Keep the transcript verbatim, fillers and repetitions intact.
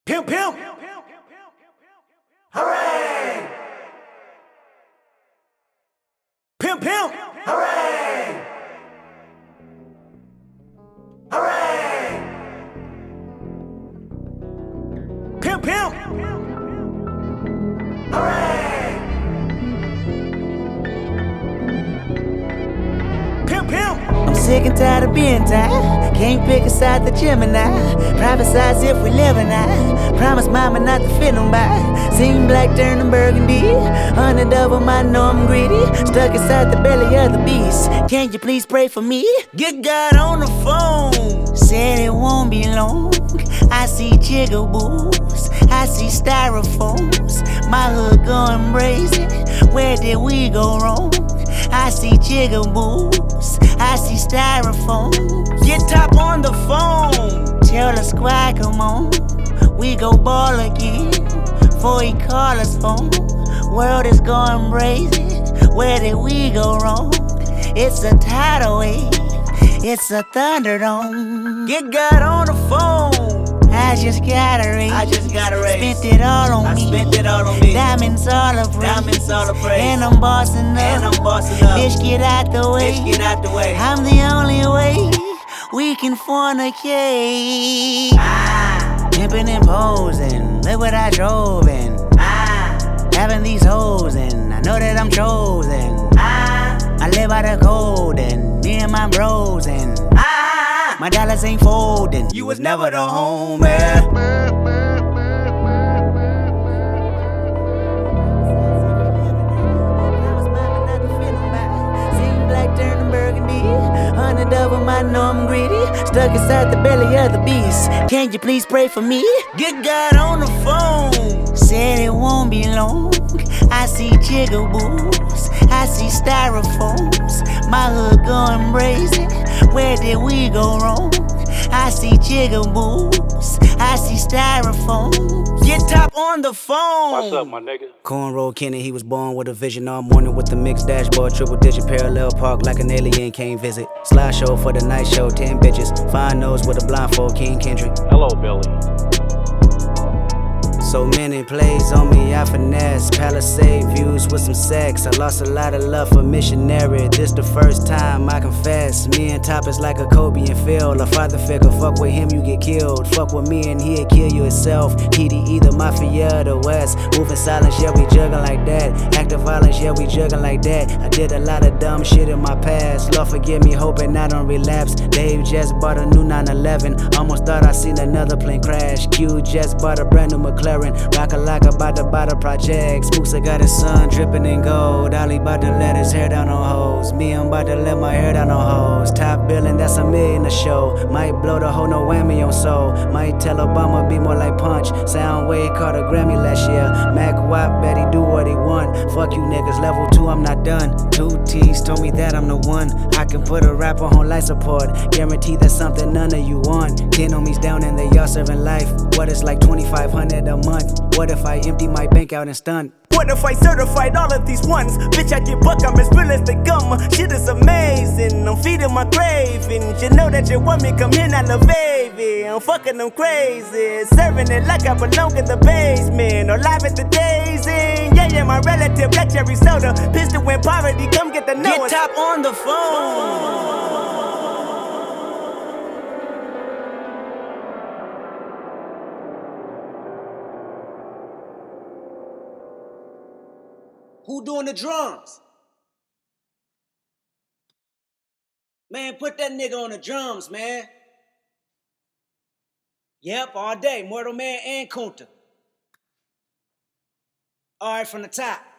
Pimp, pimp. Hooray! Pimp, pimp. Hooray! Hooray! Pimp, pimp. Hooray! Pimp, pimp. I'm sick and tired of being tired. Can't pick a side the Gemini. Prophesize if we live or not. Promise mama not to fit nobody. Seen black turning burgundy. Hundred of them, I know I'm greedy. Stuck inside the belly of the beast. Can you please pray for me? Get God on the phone. Said it won't be long. I see jigaboos. I see styrofoams. My hood going brazen. Where did we go wrong? I see jigaboos, I see styrofoam. Get top on the phone. Tell the squad come on. We go ball again before he call us home. World is going brazen. Where did we go wrong? It's a tidal wave. It's a thunderdome. Get God on the phone. I just got a raise. I just got a raise. Spent it all on I me. spent it all on me. Diamonds all of praise. Diamonds all of praise. And I'm bossing up. And I'm bossing up. Bitch, get out the way. Bitch, get out the way. I'm the only way we can fornicate. Ah, Pimping and posing. Look what I drove in. ah, Having these hoes and I know that I'm chosen. ah, I live by the code and me and my bros and ah. my dollars ain't folding. You was never the homie. Hundred of them, I know I'm greedy. Stuck inside the belly of the beast. Can you please pray for me? Get God on the phone. Said it won't be long. I see jigaboos. I see styrofoams. My hood going brazen. Where did we go wrong? I see jigaboos. I see styrofoam. Get top on the phone. What's up, my nigga? Cornrow Kenny, he was born with a vision all morning with the mixed dashboard, triple digit parallel park like an alien came visit. Slideshow for the night show, ten bitches. Fine nose with a blindfold, King Kendrick. Hello, Billy. So many plays on me, I finesse. Palisade views with some sex. I lost a lot of love for missionary. This the first time I confess. Me and Top is like a Kobe and Phil. A father figure, fuck with him, you get killed. Fuck with me and he'll kill you himself. T D E, the mafia of the West. Moving silence, yeah, we jugging like that. Active violence, yeah, we jugging like that. I did a lot of dumb shit in my past. Lord forgive me, hoping I don't relapse. Dave just bought a new nine eleven. Almost thought I seen another plane crash. Q just bought a brand new McLaren. Rock a like about to buy the project. Spooksa got his son dripping in gold. Ollie bout to let his hair down on hoes. Me, I'm about to let my hair down on hoes. Top billing, that's a million a show. Might blow the whole no whammy on soul. Might tell Obama be more like Punch. Soundwave caught a Grammy last year. Mac Watt bet he do what he want. Fuck you niggas, level two, I'm not done. Two T's told me that I'm the one. I can put a rapper on life support. Guarantee that's something none of you want. Ten homies down and they all serving life. What is like twenty-five hundred a month? What if I empty my bank out and stunt? What if I certified all of these ones? Bitch, I get buck, I'm as real as they come. Shit is amazing, I'm feeding my cravings. You know that you want me, come here, now, lil' baby. I'm fucking them crazy. Serving it like I belong in the basement. Or live at the Daisy. Yeah, yeah, my relative, black cherry soda. Pistol in poverty, come get the know. Get top on the phone. Who doing the drums? Man, put that nigga on the drums, man. Yep, all day. Mortal Man and Kunta. All right, from the top.